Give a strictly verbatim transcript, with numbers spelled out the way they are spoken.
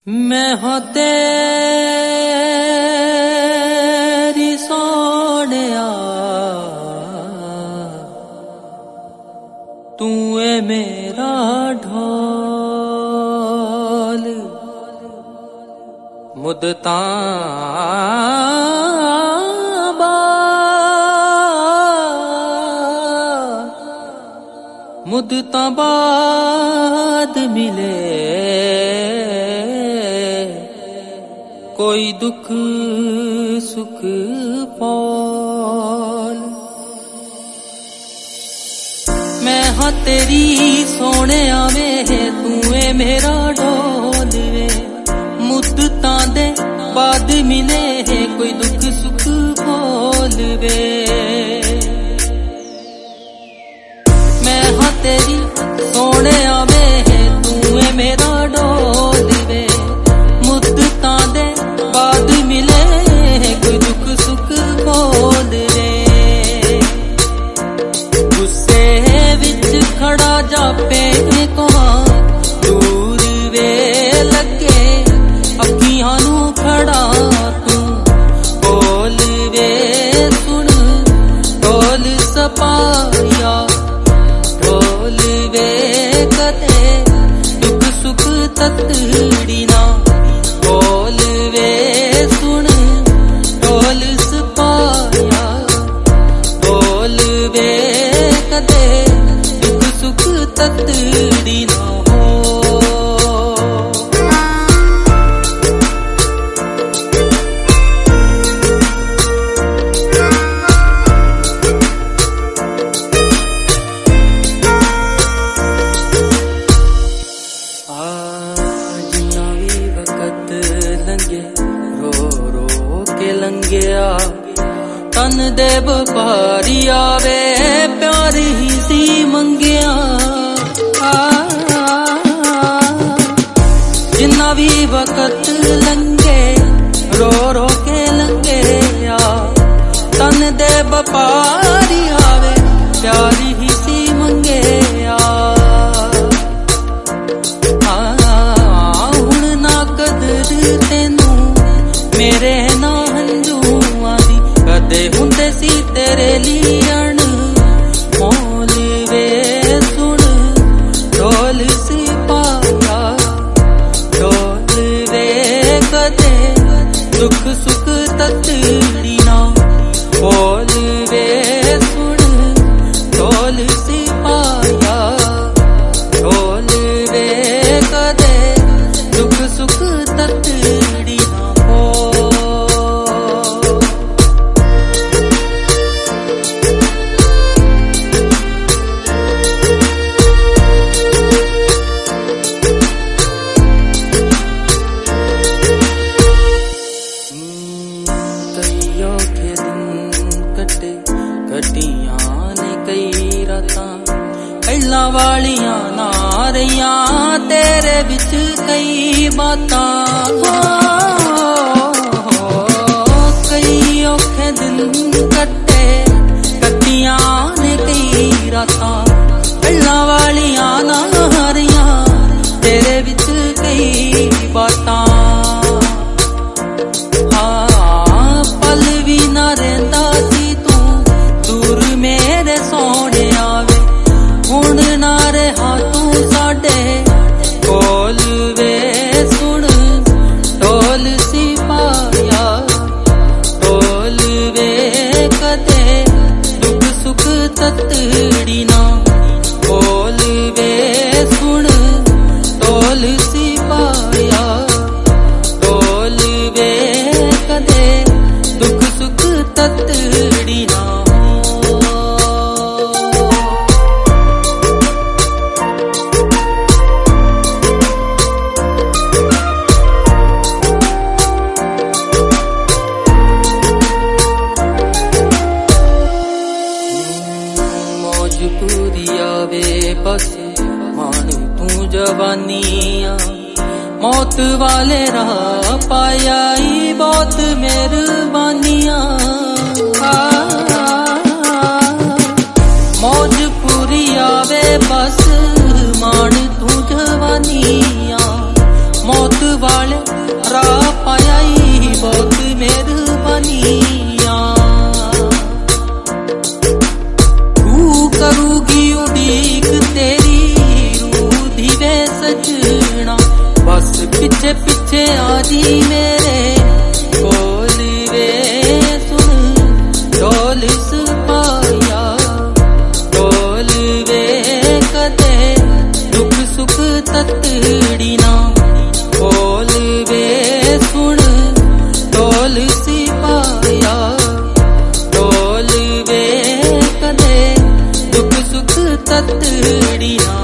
मैं हो तेरी सोनिया, तू है मेरा ढोल। मुद्दतां बाद मुद्दतां बाद मिले कोई दुख सुख पाल। मैं हाँ तेरी सोने आवे, तू है मेरा ढोल वे। मुद्दतां दे बाद मिले कोई दुख सुख पाल वे। मैं हाँ तेरी सोने आवे, तू है मेरा ढोल वे। मुद्दतां दे बाद मिले कोई दुख सुख बोल रे। गुस्से विच खड़ा जापे को दूर वे लगे, अखियां नू खड़ा तू बोल वे। सुन ढोल सपाया ढोल वे, कदे दुख सुख ततड़ी ना बोल वे। सुन ढोल सपाया बोल वे, कदे दुख सुख ततड़ी ना हो। लंघिया तन दे व्यापारी आवे, प्यार ही सी मंगिया। जिन्ना भी वक्त लंघे रो रो के लंघे आ। तन दे व्यापारी आवे, प्यार ही सी मंगे आ। हुण ना कदर तेनू मेरे ना हंजूआं दी, कदे हुंदे सी तेरे लिए अनमोल वे। सुन ढोल सिपाया ढोल वे, कदे दुख सुख ततड़ी ना बोल वे। सुन ढोल सिपाया ढोल वे, कदे दुख सुख ततड़ी ना हो। कटियां ने कई रातां पहला वालियां ना रहियां, तेरे बिच कई बातां। कई औखे दिन कटे कटियां ने कई रातां, पहला वालियां ना रहियां, तेरे बिच कई बातां। हाँ पल भी ना रहिंदा सी तू दूर मेरे सोने आवे। हुण ना रहा तू साडे कोल वे। सुन ढोल सिपाया ढोल वे, कदे दुख सुख ततड़ी ना बोल वे। सुन ढोल सिपाया ढोल वे, कदे दुख सुख ततड़ी ना हो। मौजपूरी आवे बस मान तू जवानिया, मौत वाले राह पाया ही बहुत मेहरबानिया। मौज पूरी आवे बस मान तू जवानिया, मौत वाले आजी मेरे कोल वे सुन ढोल सिपाहिया ढोल वे कदे दुख सुख ततड़ी ना कोल वे सुन ढोल सिपाहिया ढोल वे कदे दुख सुख ततड़ी ना